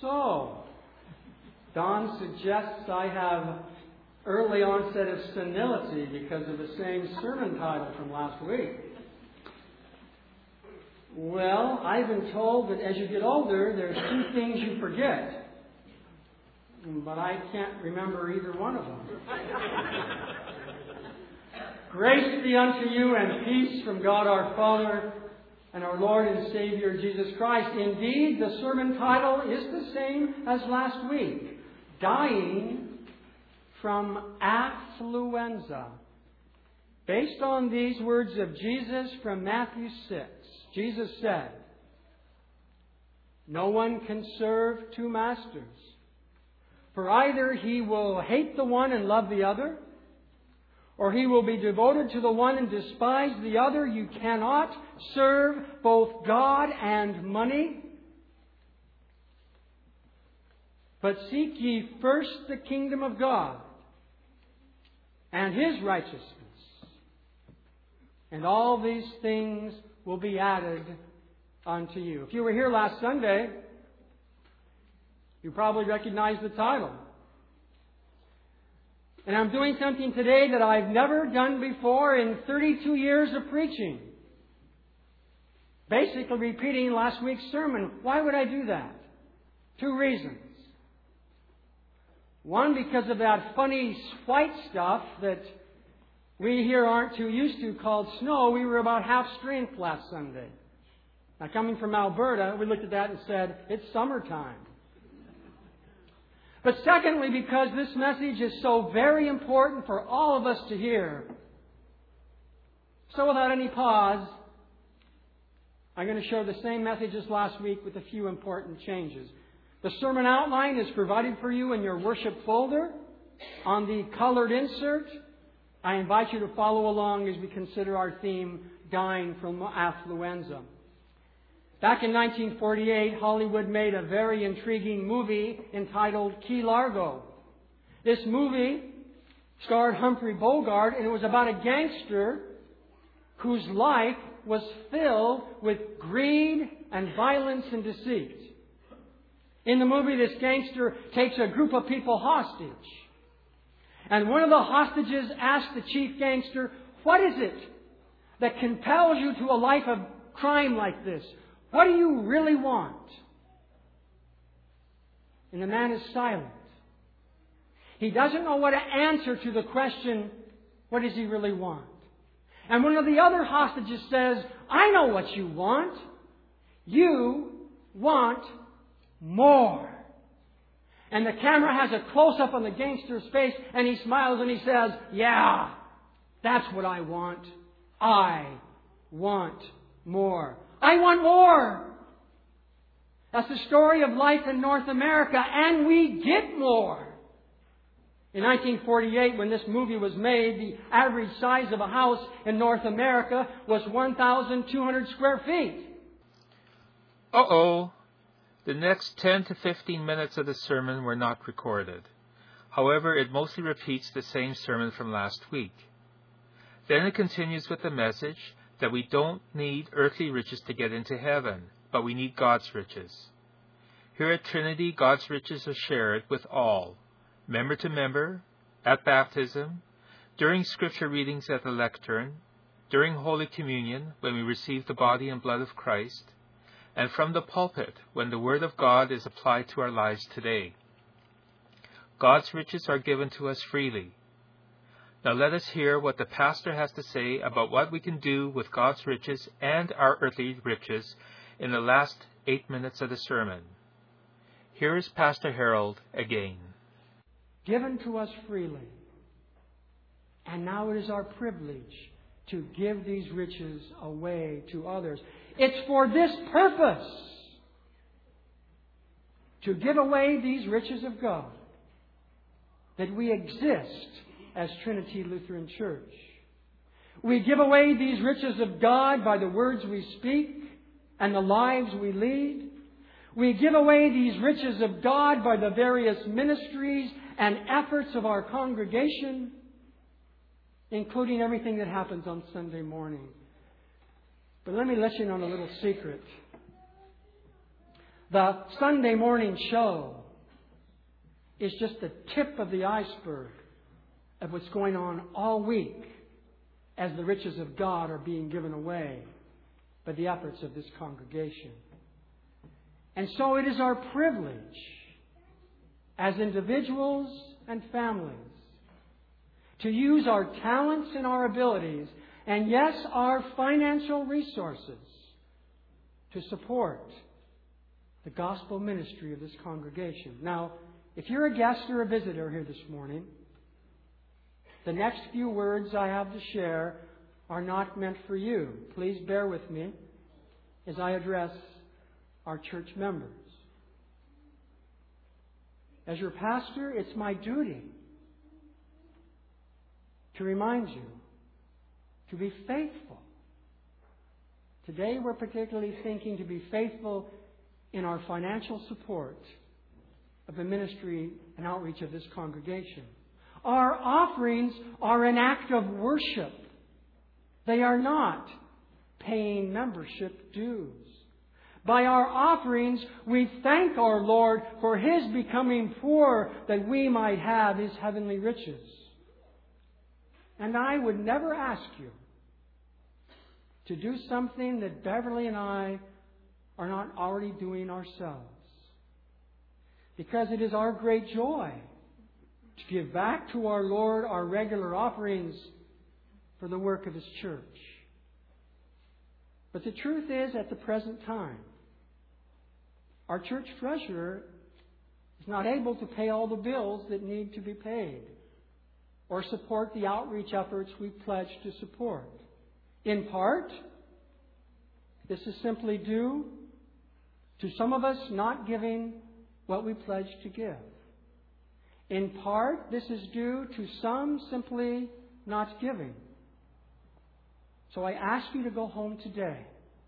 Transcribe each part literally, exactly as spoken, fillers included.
So, Don suggests I have early onset of senility because of the same sermon title from last week. Well, I've been told that as you get older, there's two things you forget. But I can't remember either one of them. Grace be unto you and peace from God our Father and our Lord and Savior Jesus Christ. Indeed, the sermon title is the same as last week. Dying from affluenza. Based on these words of Jesus from Matthew six, Jesus said, "No one can serve two masters. For either he will hate the one and love the other, or he will be devoted to the one and despise the other. You cannot serve both God and money. But seek ye first the kingdom of God and His righteousness, and all these things will be added unto you." If you were here last Sunday, you probably recognize the title. And I'm doing something today that I've never done before in thirty-two years of preaching. Basically repeating last week's sermon. Why would I do that? Two reasons. One, because of that funny white stuff that we here aren't too used to called snow. We were about half strength last Sunday. Now, coming from Alberta, we looked at that and said, it's summertime. But secondly, because this message is so very important for all of us to hear. So without any pause, I'm going to share the same message as last week with a few important changes. The sermon outline is provided for you in your worship folder on the colored insert. I invite you to follow along as we consider our theme, Dying from Affluenza. Back in nineteen forty-eight, Hollywood made a very intriguing movie entitled Key Largo. This movie starred Humphrey Bogart, and it was about a gangster whose life was filled with greed and violence and deceit. In the movie, this gangster takes a group of people hostage. And one of the hostages asks the chief gangster, "What is it that compels you to a life of crime like this? What do you really want?" And the man is silent. He doesn't know what to answer to the question, what does he really want? And one of the other hostages says, "I know what you want. You want more." And the camera has a close-up on the gangster's face, and he smiles and he says, "Yeah, that's what I want. I want more. I want more." That's the story of life in North America, and we get more. In nineteen forty-eight, when this movie was made, the average size of a house in North America was one thousand two hundred square feet. Uh-oh. The next ten to fifteen minutes of the sermon were not recorded. However, it mostly repeats the same sermon from last week. Then it continues with the message that we don't need earthly riches to get into heaven, but we need God's riches. Here at Trinity, God's riches are shared with all, member to member, at baptism, during scripture readings at the lectern, during Holy Communion when we receive the body and blood of Christ, and from the pulpit when the Word of God is applied to our lives today. God's riches are given to us freely. Now let us hear what the pastor has to say about what we can do with God's riches and our earthly riches in the last eight minutes of the sermon. Here is Pastor Harold again. Given to us freely. And now it is our privilege to give these riches away to others. It's for this purpose, to give away these riches of God, that we exist as Trinity Lutheran Church. We give away these riches of God by the words we speak and the lives we lead. We give away these riches of God by the various ministries and efforts of our congregation, including everything that happens on Sunday morning. But let me let you in on a little secret. The Sunday morning show is just the tip of the iceberg of what's going on all week as the riches of God are being given away by the efforts of this congregation. And so it is our privilege as individuals and families to use our talents and our abilities, and yes, our financial resources, to support the gospel ministry of this congregation. Now, if you're a guest or a visitor here this morning, the next few words I have to share are not meant for you. Please bear with me as I address our church members. As your pastor, it's my duty to remind you to be faithful. Today we're particularly thinking to be faithful in our financial support of the ministry and outreach of this congregation. Our offerings are an act of worship. They are not paying membership dues. By our offerings, we thank our Lord for His becoming poor that we might have His heavenly riches. And I would never ask you to do something that Beverly and I are not already doing ourselves. Because it is our great joy to give back to our Lord our regular offerings for the work of His church. But the truth is, at the present time, our church treasurer is not able to pay all the bills that need to be paid or support the outreach efforts we pledge to support. In part, this is simply due to some of us not giving what we pledge to give. In part, this is due to some simply not giving. So I ask you to go home today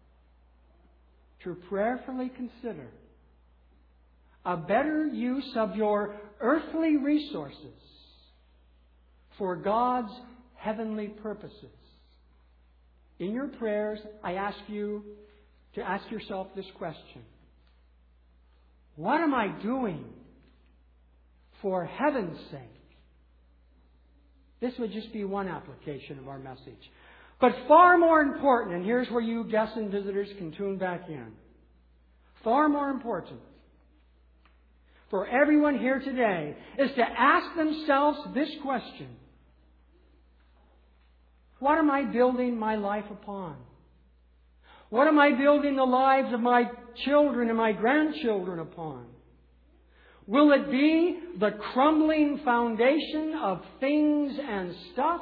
to prayerfully consider a better use of your earthly resources for God's heavenly purposes. In your prayers, I ask you to ask yourself this question: what am I doing for heaven's sake? This would just be one application of our message. But far more important, and here's where you guests and visitors can tune back in, far more important for everyone here today is to ask themselves this question: what am I building my life upon? What am I building the lives of my children and my grandchildren upon? Will it be the crumbling foundation of things and stuff?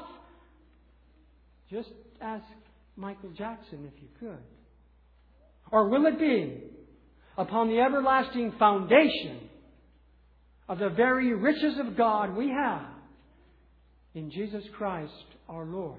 Just ask Michael Jackson if you could. Or will it be upon the everlasting foundation of the very riches of God we have in Jesus Christ our Lord?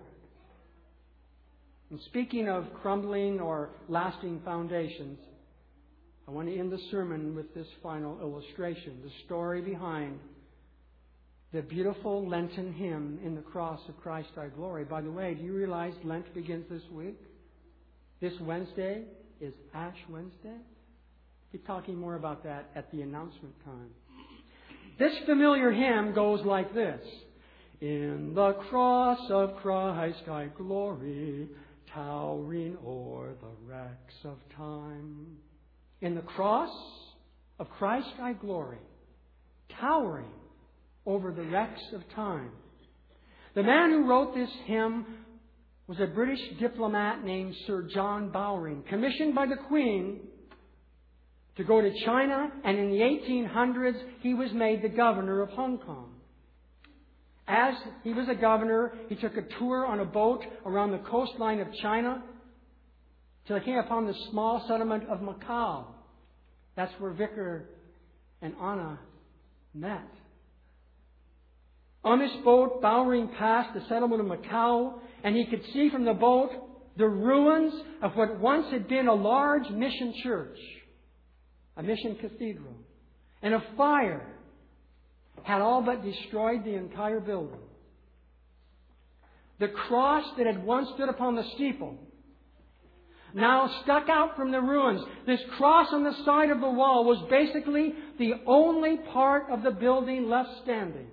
And speaking of crumbling or lasting foundations, I want to end the sermon with this final illustration, the story behind the beautiful Lenten hymn, "In the Cross of Christ Our Glory." By the way, do you realize Lent begins this week? This Wednesday is Ash Wednesday. I'll be talking more about that at the announcement time. This familiar hymn goes like this: "In the cross of Christ I glory, towering o'er the wrecks of time." In the cross of Christ I glory, towering over the wrecks of time. The man who wrote this hymn was a British diplomat named Sir John Bowring, commissioned by the Queen to go to China, and in the eighteen hundreds he was made the governor of Hong Kong. As he was a governor, he took a tour on a boat around the coastline of China till he came upon the small settlement of Macau. That's where Vicar and Anna met. On this boat, Bowring passed the settlement of Macau, and he could see from the boat the ruins of what once had been a large mission church, a mission cathedral. And a fire had all but destroyed the entire building. The cross that had once stood upon the steeple, now stuck out from the ruins. This cross on the side of the wall was basically the only part of the building left standing.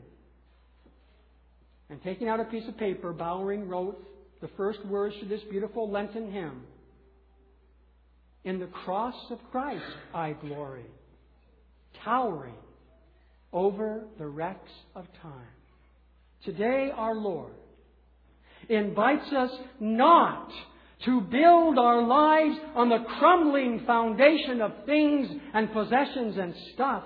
And taking out a piece of paper, Bowering wrote the first words to this beautiful Lenten hymn. In the cross of Christ I glory, towering over the wrecks of time. Today our Lord invites us not to build our lives on the crumbling foundation of things and possessions and stuff.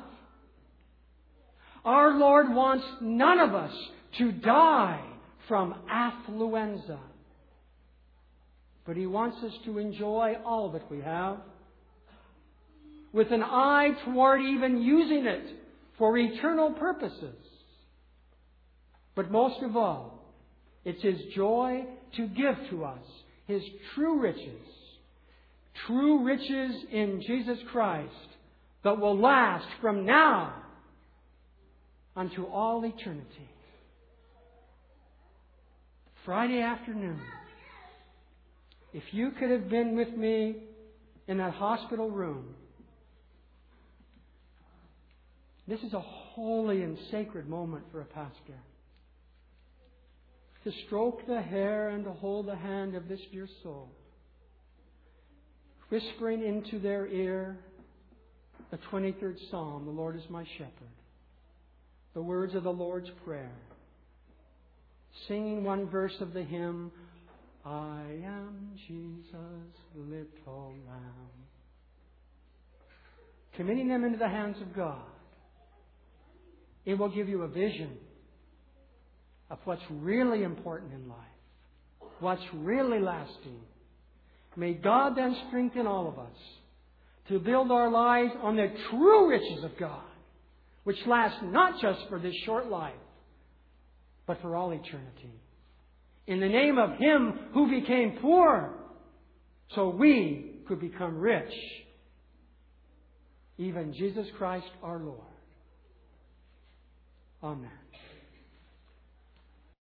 Our Lord wants none of us to die from affluenza. But He wants us to enjoy all that we have, with an eye toward even using it for eternal purposes. But most of all, it's His joy to give to us His true riches. True riches in Jesus Christ that will last from now unto all eternity. Friday afternoon, if you could have been with me in that hospital room, this is a holy and sacred moment for a pastor. To stroke the hair and to hold the hand of this dear soul, whispering into their ear the twenty-third Psalm, the Lord is my shepherd, the words of the Lord's Prayer, singing one verse of the hymn, I am Jesus' little lamb. Committing them into the hands of God, it will give you a vision of what's really important in life, what's really lasting. May God then strengthen all of us to build our lives on the true riches of God, which last not just for this short life, but for all eternity. In the name of Him who became poor, so we could become rich, even Jesus Christ our Lord. Amen.